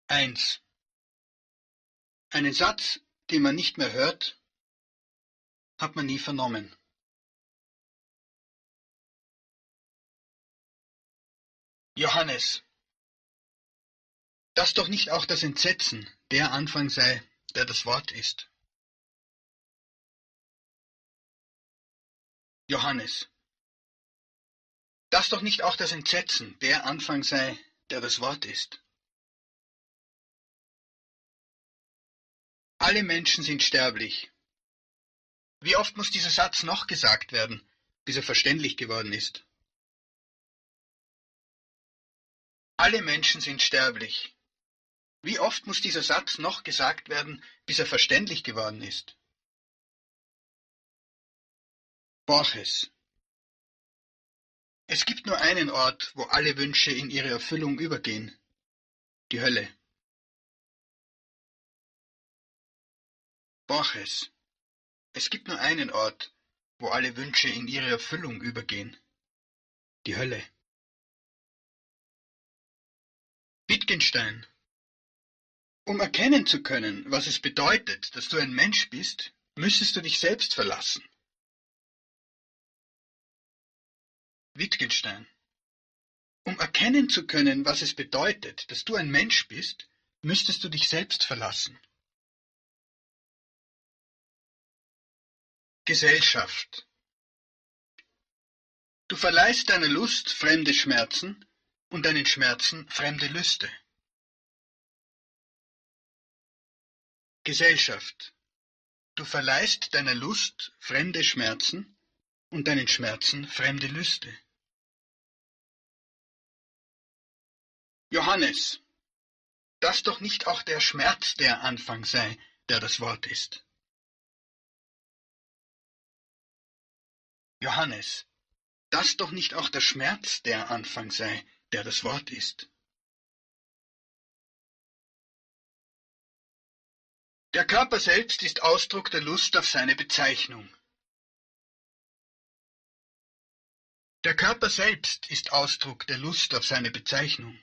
1. Einen Satz, den man nicht mehr hört, hat man nie vernommen. Johannes, dass doch nicht auch das Entsetzen der Anfang sei, der das Wort ist. Johannes, dass doch nicht auch das Entsetzen der Anfang sei, der das Wort ist. Alle Menschen sind sterblich. Wie oft muss dieser Satz noch gesagt werden, bis er verständlich geworden ist? Alle Menschen sind sterblich. Wie oft muss dieser Satz noch gesagt werden, bis er verständlich geworden ist? Borges. Es gibt nur einen Ort, wo alle Wünsche in ihre Erfüllung übergehen. Die Hölle. Borges. Es gibt nur einen Ort, wo alle Wünsche in ihre Erfüllung übergehen. Die Hölle. Wittgenstein. Um erkennen zu können, was es bedeutet, dass du ein Mensch bist, müsstest du dich selbst verlassen. Wittgenstein. Um erkennen zu können, was es bedeutet, dass du ein Mensch bist, müsstest du dich selbst verlassen. Gesellschaft. Du verleihst deiner Lust fremde Schmerzen und deinen Schmerzen fremde Lüste. Gesellschaft. Du verleihst deiner Lust fremde Schmerzen und deinen Schmerzen fremde Lüste. Johannes, dass doch nicht auch der Schmerz der Anfang sei, der das Wort ist. Johannes, dass doch nicht auch der Schmerz der Anfang sei, der das Wort ist. Der Körper selbst ist Ausdruck der Lust auf seine Bezeichnung. Der Körper selbst ist Ausdruck der Lust auf seine Bezeichnung.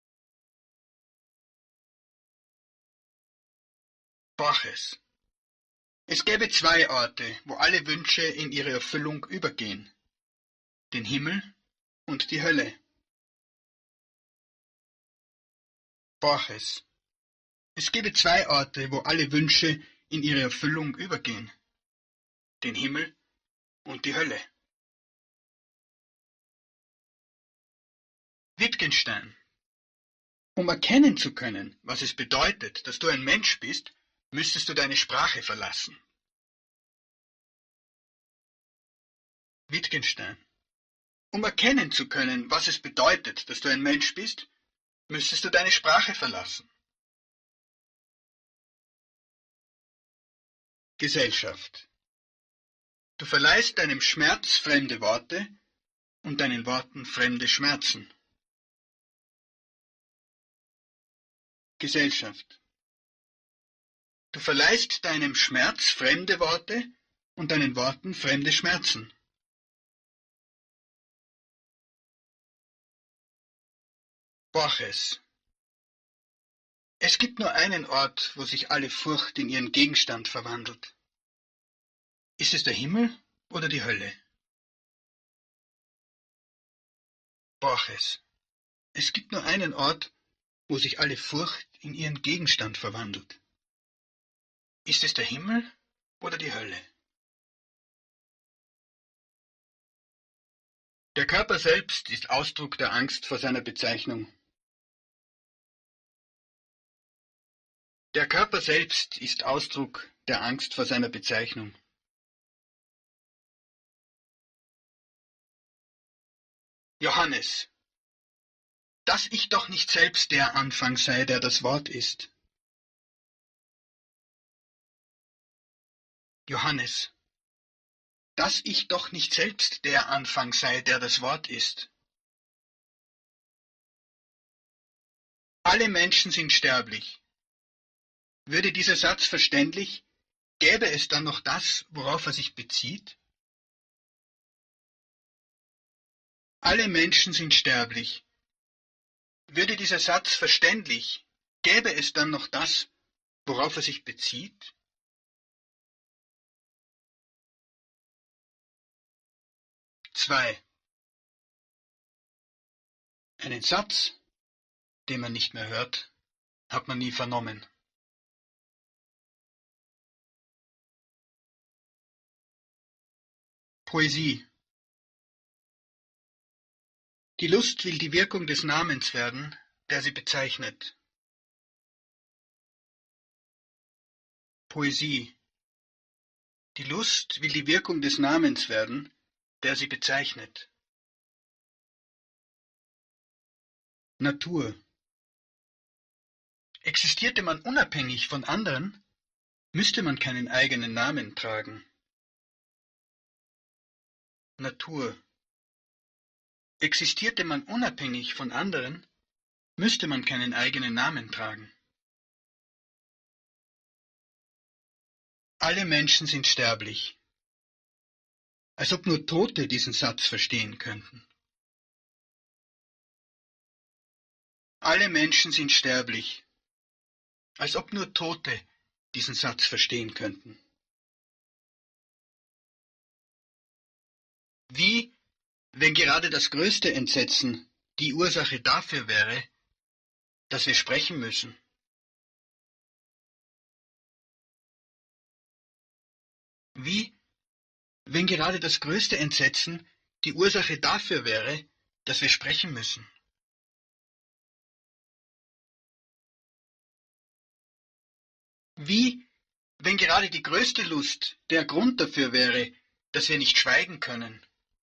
Borges. Es gäbe zwei Orte, wo alle Wünsche in ihre Erfüllung übergehen: den Himmel und die Hölle. Borges. Es gäbe zwei Orte, wo alle Wünsche in ihre Erfüllung übergehen: den Himmel und die Hölle. Wittgenstein. Um erkennen zu können, was es bedeutet, dass du ein Mensch bist, müsstest du deine Sprache verlassen. Wittgenstein. Um erkennen zu können, was es bedeutet, dass du ein Mensch bist, müsstest du deine Sprache verlassen. Gesellschaft. Du verleihst deinem Schmerz fremde Worte und deinen Worten fremde Schmerzen. Gesellschaft. Du verleihst deinem Schmerz fremde Worte und deinen Worten fremde Schmerzen. Borges. Es gibt nur einen Ort, wo sich alle Furcht in ihren Gegenstand verwandelt. Ist es der Himmel oder die Hölle? Borges. Es gibt nur einen Ort, wo sich alle Furcht in ihren Gegenstand verwandelt. Ist es der Himmel oder die Hölle? Der Körper selbst ist Ausdruck der Angst vor seiner Bezeichnung. Der Körper selbst ist Ausdruck der Angst vor seiner Bezeichnung. Johannes, dass ich doch nicht selbst der Anfang sei, der das Wort ist. Johannes, dass ich doch nicht selbst der Anfang sei, der das Wort ist. Alle Menschen sind sterblich. Würde dieser Satz verständlich, gäbe es dann noch das, worauf er sich bezieht? Alle Menschen sind sterblich. Würde dieser Satz verständlich, Gäbe es dann noch das, worauf er sich bezieht? 2. Einen Satz, den man nicht mehr hört, hat man nie vernommen. Poesie. Die Lust will die Wirkung des Namens werden, der sie bezeichnet. Poesie. Die Lust will die Wirkung des Namens werden, der sie bezeichnet. Natur. Existierte man unabhängig von anderen, müsste man keinen eigenen Namen tragen. Natur. Existierte man unabhängig von anderen, müsste man keinen eigenen Namen tragen. Alle Menschen sind sterblich. Als ob nur Tote diesen Satz verstehen könnten. Alle Menschen sind sterblich. Als ob nur Tote diesen Satz verstehen könnten. Wie, wenn gerade das größte Entsetzen die Ursache dafür wäre, dass wir sprechen müssen? Wie, wenn gerade das größte Entsetzen die Ursache dafür wäre, dass wir sprechen müssen? Wie, wenn gerade die größte Lust der Grund dafür wäre, dass wir nicht schweigen können?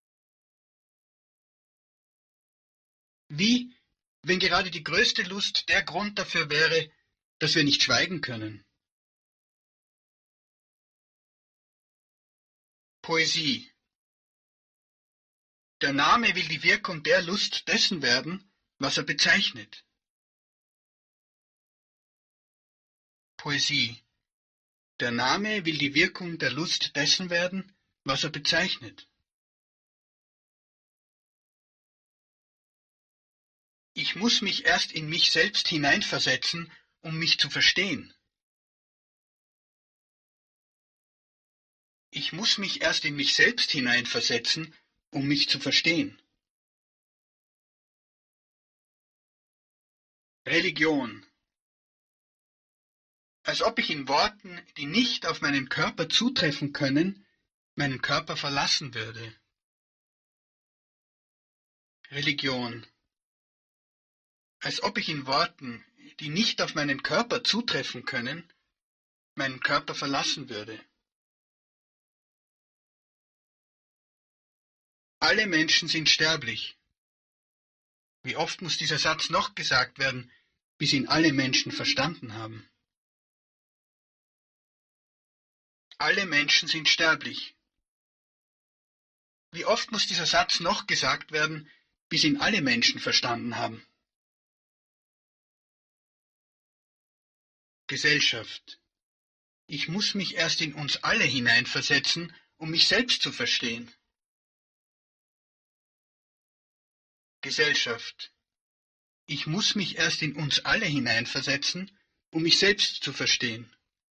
Wie, wenn gerade die größte Lust der Grund dafür wäre, dass wir nicht schweigen können? Poesie. Der Name will die Wirkung der Lust dessen werden, was er bezeichnet. Poesie. Der Name will die Wirkung der Lust dessen werden, was er bezeichnet. Ich muss mich erst in mich selbst hineinversetzen, um mich zu verstehen. Ich muss mich erst in mich selbst hineinversetzen, um mich zu verstehen. Religion. Als ob ich in Worten, die nicht auf meinen Körper zutreffen können, meinen Körper verlassen würde. Religion. Als ob ich in Worten, die nicht auf meinen Körper zutreffen können, meinen Körper verlassen würde. Alle Menschen sind sterblich. Wie oft muss dieser Satz noch gesagt werden, bis ihn alle Menschen verstanden haben? Alle Menschen sind sterblich. Wie oft muss dieser Satz noch gesagt werden, bis ihn alle Menschen verstanden haben? Gesellschaft. Ich muss mich erst in uns alle hineinversetzen, um mich selbst zu verstehen. Gesellschaft. Ich muss mich erst in uns alle hineinversetzen, um mich selbst zu verstehen.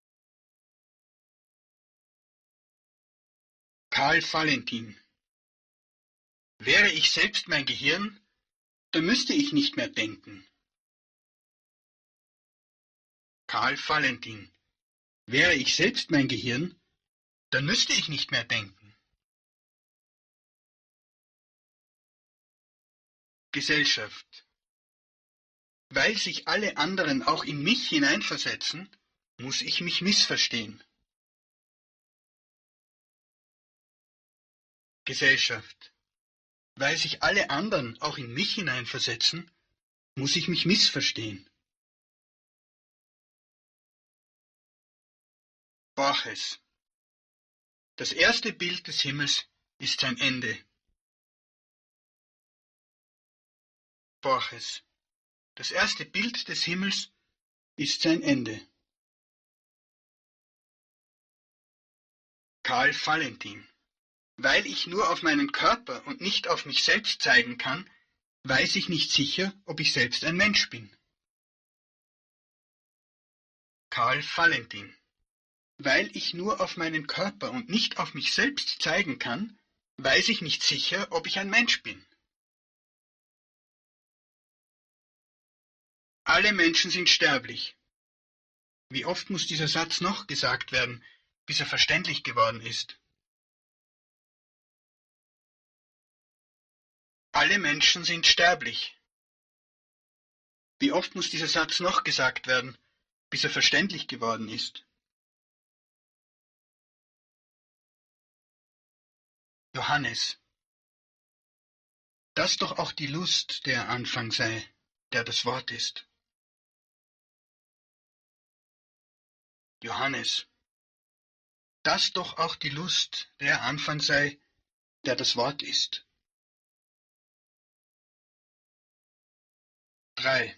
Karl Valentin. Wäre ich selbst mein Gehirn, dann müsste ich nicht mehr denken. Karl Valentin. Wäre ich selbst mein Gehirn, dann müsste ich nicht mehr denken. Gesellschaft. Weil sich alle anderen auch in mich hineinversetzen, muss ich mich missverstehen. Gesellschaft. Weil sich alle anderen auch in mich hineinversetzen, muss ich mich missverstehen. Borges. Das erste Bild des Himmels ist sein Ende. Borges. Das erste Bild des Himmels ist sein Ende. Karl Valentin. Weil ich nur auf meinen Körper und nicht auf mich selbst zeigen kann, weiß ich nicht sicher, ob ich selbst ein Mensch bin. Karl Valentin. Weil ich nur auf meinen Körper und nicht auf mich selbst zeigen kann, weiß ich nicht sicher, ob ich ein Mensch bin. Alle Menschen sind sterblich. Wie oft muss dieser Satz noch gesagt werden, bis er verständlich geworden ist? Alle Menschen sind sterblich. Wie oft muss dieser Satz noch gesagt werden, bis er verständlich geworden ist? Johannes. Dass doch auch die Lust der Anfang sei, der das Wort ist. Johannes. Dass doch auch die Lust der Anfang sei, der das Wort ist. 3.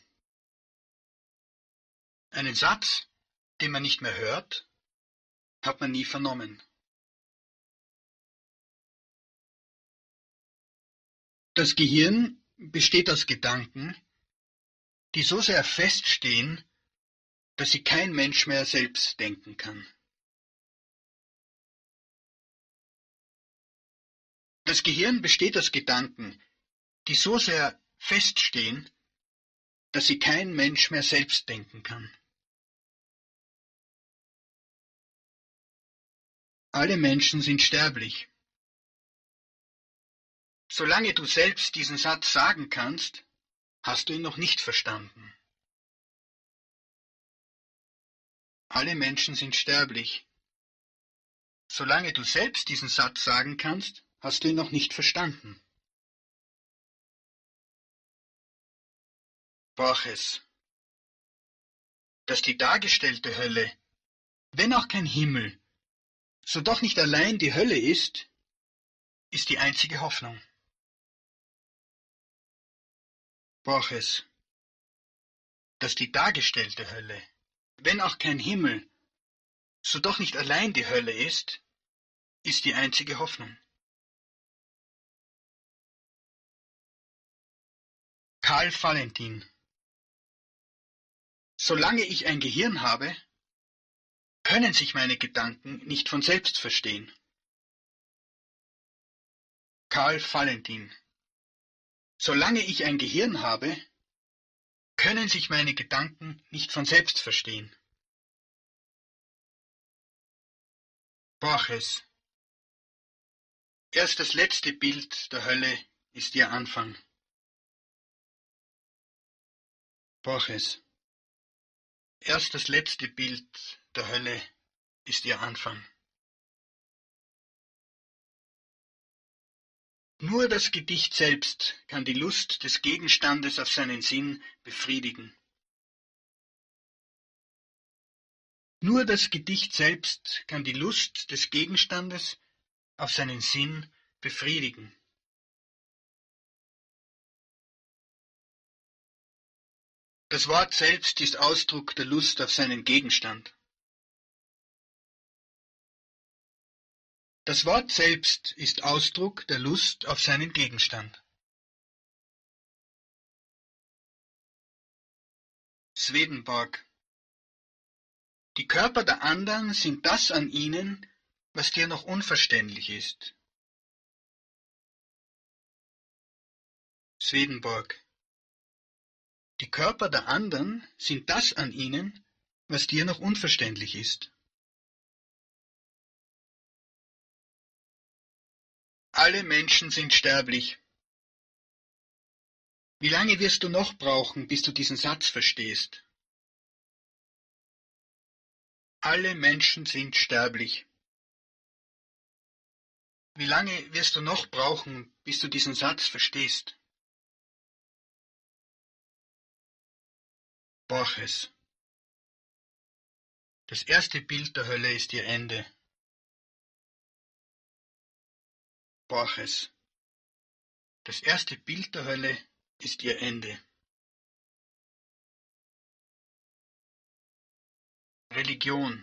Einen Satz, den man nicht mehr hört, hat man nie vernommen. Das Gehirn besteht aus Gedanken, die so sehr feststehen, dass sie kein Mensch mehr selbst denken kann. Das Gehirn besteht aus Gedanken, die so sehr feststehen, dass sie kein Mensch mehr selbst denken kann. Alle Menschen sind sterblich. Solange du selbst diesen Satz sagen kannst, hast du ihn noch nicht verstanden. Alle Menschen sind sterblich. Solange du selbst diesen Satz sagen kannst, hast du ihn noch nicht verstanden. Borges. Dass die dargestellte Hölle, wenn auch kein Himmel, so doch nicht allein die Hölle ist die einzige Hoffnung. Borges. Dass die dargestellte Hölle, wenn auch kein Himmel, so doch nicht allein die Hölle ist die einzige Hoffnung. Karl Valentin. Solange ich ein Gehirn habe, können sich meine Gedanken nicht von selbst verstehen. Karl Valentin. Solange ich ein Gehirn habe, können sich meine Gedanken nicht von selbst verstehen. Borges. Erst das letzte Bild der Hölle ist ihr Anfang. Borges. Erst das letzte Bild der Hölle ist ihr Anfang. Nur das Gedicht selbst kann die Lust des Gegenstandes auf seinen Sinn befriedigen. Nur das Gedicht selbst kann die Lust des Gegenstandes auf seinen Sinn befriedigen. Das Wort selbst ist Ausdruck der Lust auf seinen Gegenstand. Das Wort selbst ist Ausdruck der Lust auf seinen Gegenstand. Swedenborg. Die Körper der anderen sind das an ihnen, was dir noch unverständlich ist. Swedenborg. Die Körper der anderen sind das an ihnen, was dir noch unverständlich ist. Alle Menschen sind sterblich. Wie lange wirst du noch brauchen, bis du diesen Satz verstehst? Alle Menschen sind sterblich. Wie lange wirst du noch brauchen, bis du diesen Satz verstehst? Borges. Das erste Bild der Hölle ist ihr Ende. Borges. Das erste Bild der Hölle ist ihr Ende. Religion.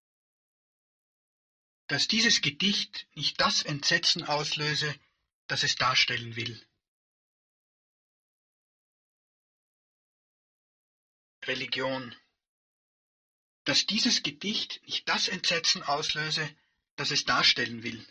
Dass dieses Gedicht nicht das Entsetzen auslöse, das es darstellen will. Religion. dass dieses Gedicht nicht das Entsetzen auslöse, das es darstellen will.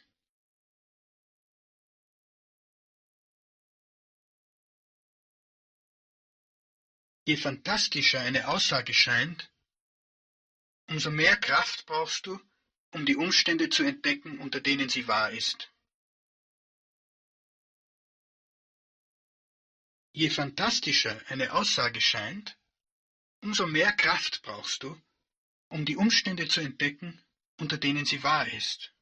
Je fantastischer eine Aussage scheint, umso mehr Kraft brauchst du, um die Umstände zu entdecken, unter denen sie wahr ist. Je fantastischer eine Aussage scheint, umso mehr Kraft brauchst du, um die Umstände zu entdecken, unter denen sie wahr ist.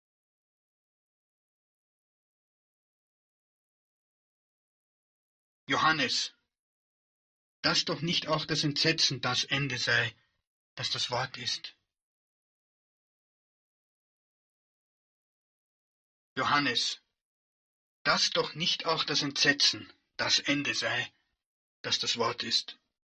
Johannes, dass doch nicht auch das Entsetzen das Ende sei, das das Wort ist. Johannes, dass doch nicht auch das Entsetzen das Ende sei, das das Wort ist.